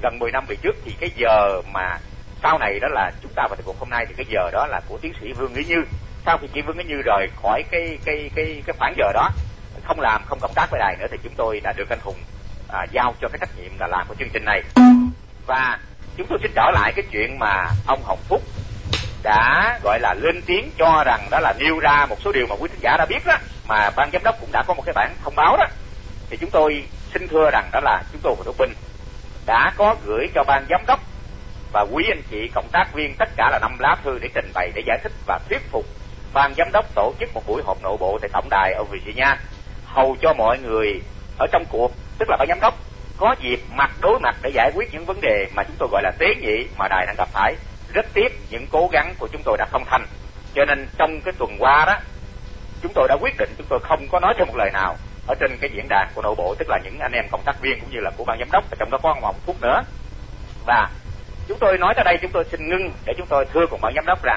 gần 10 năm về trước thì cái giờ mà sau này đó là chúng ta vào thời cuộc hôm nay thì cái giờ đó là của tiến sĩ Vương Nghĩa Như. Sau khi chị Vương Nghĩa Như rời khỏi cái khoảng giờ đó, không cộng tác với đài nữa, thì chúng tôi đã được anh Hùng giao cho cái trách nhiệm là làm của chương trình này. Và chúng tôi xin trở lại cái chuyện mà ông Hồng Phúc đã gọi là lên tiếng cho rằng đó là nêu ra một số điều mà quý thính giả đã biết đó, mà ban giám đốc cũng đã có một cái bản thông báo đó. Thì chúng tôi xin thưa rằng đó là chúng tôi Hồ Đức Bình đã có gửi cho ban giám đốc và quý anh chị cộng tác viên tất cả là 5 lá thư để trình bày, để giải thích và thuyết phục ban giám đốc tổ chức một buổi họp nội bộ tại tổng đài ở Virginia, hầu cho mọi người ở trong cuộc, tức là ban giám đốc, có dịp đối mặt để giải quyết những vấn đề mà chúng tôi gọi là tế nhị mà đài đang gặp phải. Rất tiếc những cố gắng của chúng tôi đã không thành, cho nên trong cái tuần qua đó chúng tôi đã quyết định chúng tôi không có nói thêm một lời nào ở trên cái diễn đàn của nội bộ, tức là những anh em cộng tác viên cũng như là của ban giám đốc, và trong đó có ông Hồng Phúc nữa. Và chúng tôi nói tới đây, chúng tôi xin ngưng để chúng tôi thưa cùng ban giám đốc rằng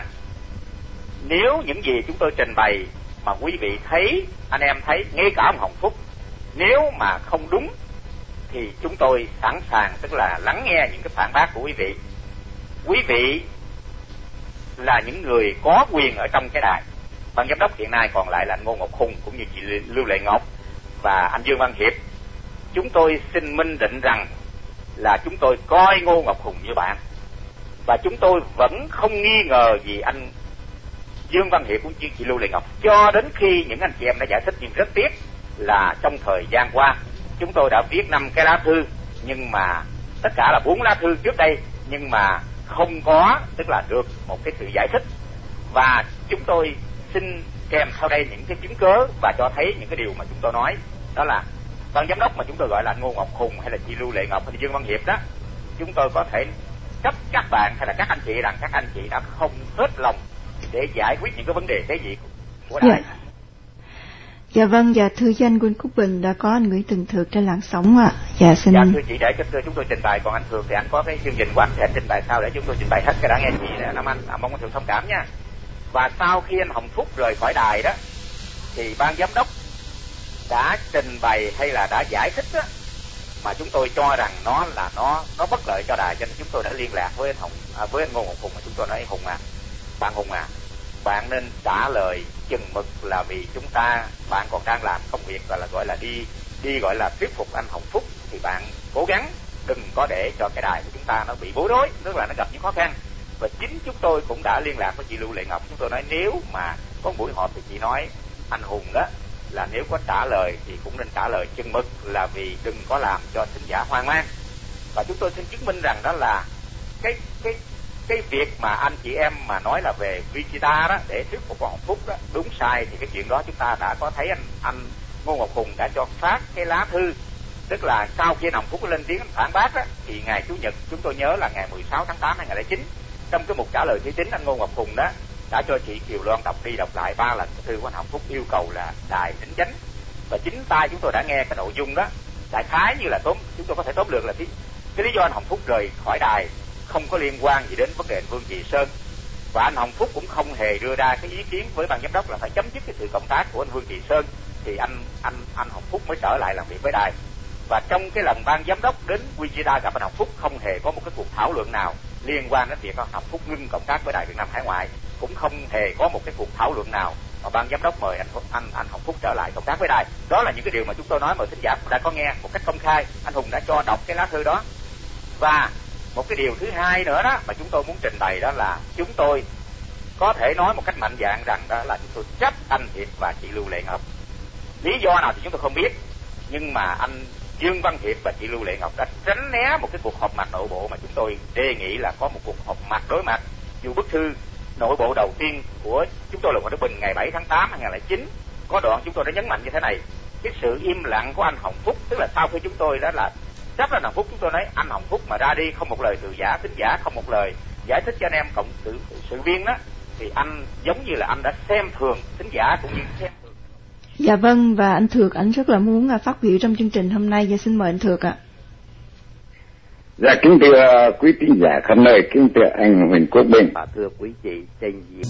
nếu những gì chúng tôi trình bày mà quý vị thấy, anh em thấy, ngay cả ông Hồng Phúc, nếu mà không đúng thì chúng tôi sẵn sàng, tức là lắng nghe những cái phản bác của quý vị. Quý vị là những người có quyền ở trong cái đài. Ban giám đốc hiện nay còn lại là anh Ngô Ngọc Hùng cũng như chị Lưu Lệ Ngọc và anh Dương Văn Hiệp. Chúng tôi xin minh định rằng là chúng tôi coi Ngô Ngọc Hùng như bạn, và chúng tôi vẫn không nghi ngờ gì anh Dương Văn Hiệp cũng như chị Lưu Lệ Ngọc, cho đến khi những anh chị em đã giải thích. Nhưng rất tiếc là trong thời gian qua chúng tôi đã viết 5 cái lá thư, nhưng mà tất cả là 4 lá thư trước đây, nhưng mà không có, tức là được một cái sự giải thích. Và chúng tôi xin kèm theo đây những cái chứng cớ và cho thấy những cái điều mà chúng tôi nói, đó là ban giám đốc mà chúng tôi gọi là Ngô Ngọc Hùng hay là chị Lưu Lệ Ngọc hay là Dương Văn Hiệp đó, chúng tôi có thể chấp các bạn hay là các anh chị rằng các anh chị đã không hết lòng để giải quyết những cái vấn đề tế nhị của đài. Dạ vâng, dạ thưa danh Quỳnh Cúc Bình đã có anh Nguyễn Tường Thược trên làn sóng ạ. Dạ xin. Dạ thưa chị, để cho chúng tôi trình bày, còn anh Thược thì anh có cái chương trình của anh thì anh trình bày sao để chúng tôi trình bày hết cái đã nghe chị Nam Anh, mong anh Thược thông cảm nha. Và sau khi anh Hồng Phúc rời khỏi đài đó thì ban giám đốc đã trình bày hay là đã giải thích đó, mà chúng tôi cho rằng nó bất lợi cho đài, cho nên chúng tôi đã liên lạc với anh Ngô Ngọc Hùng, mà chúng tôi nói bạn Hùng bạn nên trả lời chừng mực, là vì bạn còn đang làm công việc gọi là đi gọi là thuyết phục anh Hồng Phúc, thì bạn cố gắng đừng có để cho cái đài của chúng ta nó bị bối rối, tức là nó gặp những khó khăn. Và chính chúng tôi cũng đã liên lạc với chị Lưu Lệ Ngọc, chúng tôi nói nếu mà có buổi họp thì chị nói anh Hùng đó là nếu có trả lời thì cũng nên trả lời chừng mực, là vì đừng có làm cho thính giả hoang mang. Và chúng tôi xin chứng minh rằng đó là cái việc mà anh chị em mà nói là về Wichita đó để thuyết phục Hồng Phúc đó, đúng sai thì cái chuyện đó chúng ta đã có thấy anh Ngô Ngọc Hùng đã cho phát cái lá thư, tức là sau khi Hồng Phúc lên tiếng phản bác đó, thì ngày Chủ nhật chúng tôi nhớ là ngày 16 tháng 8 2009, trong cái mục trả lời thứ 9, anh Ngô Ngọc Hùng đó đã cho chị Kiều Loan đọc đi đọc lại 3 lần thư của anh Hồng Phúc yêu cầu là đài đính chánh, và chính tay chúng tôi đã nghe cái nội dung đó. Đại khái như là chúng tôi có thể tóm lược là cái lý do anh Hồng Phúc rời khỏi đài không có liên quan gì đến vấn đề Vương Kỳ Sơn, và anh Hồng Phúc cũng không hề đưa ra cái ý kiến với ban giám đốc là phải chấm dứt cái sự cộng tác của anh Vương Kỳ Sơn thì anh Hồng Phúc mới trở lại làm việc với đài. Và trong cái lần ban giám đốc đến Wichita gặp anh Hồng Phúc, không hề có một cái cuộc thảo luận nào liên quan đến việc anh Hồng Phúc ngưng cộng tác với đài Việt Nam Hải Ngoại, cũng không hề có một cái cuộc thảo luận nào mà ban giám đốc mời anh Hồng Phúc trở lại cộng tác với đài. Đó là những cái điều mà chúng tôi nói mà thính giả đã có nghe một cách công khai. Anh Hùng đã cho đọc cái lá thư đó. Và một cái điều thứ hai nữa đó mà chúng tôi muốn trình bày, đó là chúng tôi có thể nói một cách mạnh dạn rằng đó là chúng tôi trách anh Hiệp và chị Lưu Lệ Ngọc. Lý do nào thì chúng tôi không biết, nhưng mà anh Dương Văn Hiệp và chị Lưu Lệ Ngọc đã tránh né một cái cuộc họp mặt nội bộ mà chúng tôi đề nghị là có một cuộc họp mặt đối mặt. Dù bức thư nội bộ đầu tiên của chúng tôi là Hồ Đức Bình ngày 7 tháng 8 2009 có đoạn chúng tôi đã nhấn mạnh như thế này: cái sự im lặng của anh Hồng Phúc, tức là sau khi chúng tôi đó là rất là Hồng Phúc, chúng tôi nói anh Hồng Phúc mà ra đi không một lời từ giả thính giả, không một lời giải thích cho anh em cộng sự viên đó, thì anh giống như là anh đã xem thường thính giả cũng như xem thường. Dạ vâng, và anh Thược anh rất là muốn phát biểu trong chương trình hôm nay. Dạ xin mời anh Thược ạ. Dạ kính thưa quý thính giả khắp nơi, kính thưa anh Huỳnh Quốc Bình và thưa quý chị Trần Diệp.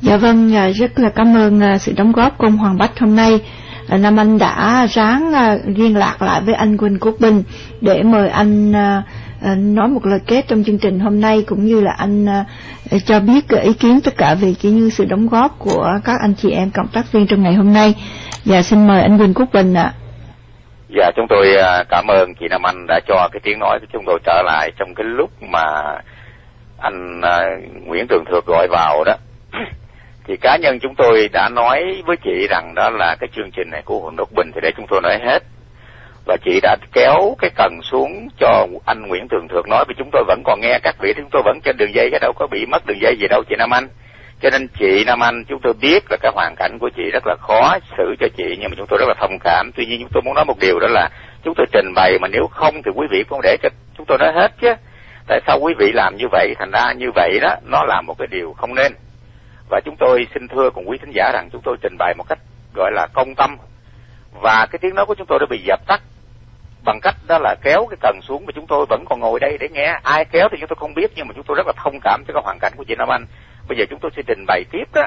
Dạ vâng, rất là cảm ơn sự đóng góp của ông Hoàng Bách hôm nay. Nam Anh đã ráng liên lạc lại với anh Quỳnh Quốc Bình để mời anh nói một lời kết trong chương trình hôm nay, cũng như là anh cho biết ý kiến tất cả về như sự đóng góp của các anh chị em cộng tác viên trong ngày hôm nay. Dạ, xin mời anh Quỳnh Quốc Bình ạ. Dạ, chúng tôi cảm ơn chị Nam Anh đã cho cái tiếng nói của chúng tôi trở lại trong cái lúc mà anh Nguyễn Tường Thược gọi vào đó. Thì cá nhân chúng tôi đã nói với chị rằng đó là cái chương trình này của Huỳnh Đức Bình thì để chúng tôi nói hết. Và chị đã kéo cái cần xuống cho anh Nguyễn Tường Thược nói, vì chúng tôi vẫn còn nghe các vị, chúng tôi vẫn trên đường dây, cái đâu có bị mất đường dây gì đâu chị Nam Anh. Cho nên chị Nam Anh, chúng tôi biết là cái hoàn cảnh của chị rất là khó xử cho chị, nhưng mà chúng tôi rất là thông cảm. Tuy nhiên chúng tôi muốn nói một điều, đó là chúng tôi trình bày, mà nếu không thì quý vị không để cho chúng tôi nói hết chứ. Tại sao quý vị làm như vậy? Thành ra như vậy đó, nó là một cái điều không nên. Và chúng tôi xin thưa cùng quý thính giả rằng chúng tôi trình bày một cách gọi là công tâm, và cái tiếng nói của chúng tôi đã bị dập tắt bằng cách đó là kéo cái cần xuống, mà chúng tôi vẫn còn ngồi đây để nghe. Ai kéo thì chúng tôi không biết, nhưng mà chúng tôi rất là thông cảm cho cái hoàn cảnh của chị Nam Anh. Bây giờ chúng tôi sẽ trình bày tiếp đó,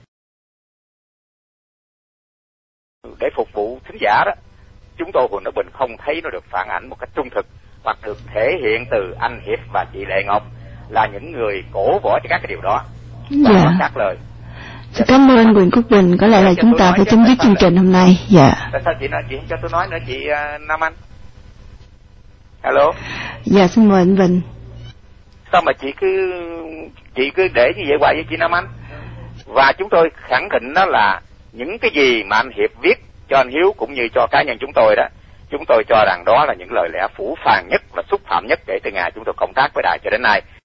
để phục vụ thính giả đó. Chúng tôi Huỳnh Đức Bình không thấy nó được phản ảnh một cách trung thực, hoặc được thể hiện từ anh Hiệp và chị Lệ Ngọc là những người cổ võ cho các cái điều đó. Dạ. Các lời. Cảm ơn Nguyễn Quốc Bình. Có lẽ là chúng ta phải chấm dứt chương trình hôm nay. Dạ. Tại sao chị nói, chị không cho tôi nói nữa chị Nam Anh? Alo. Dạ, xin mời anh Bình. Sao mà chị cứ để như vậy hoài với chị Nam Anh? Và chúng tôi khẳng định đó là những cái gì mà anh Hiệp viết cho anh Hiếu cũng như cho cá nhân chúng tôi đó, chúng tôi cho rằng đó là những lời lẽ phũ phàng nhất và xúc phạm nhất kể từ ngày chúng tôi công tác với đài cho đến nay.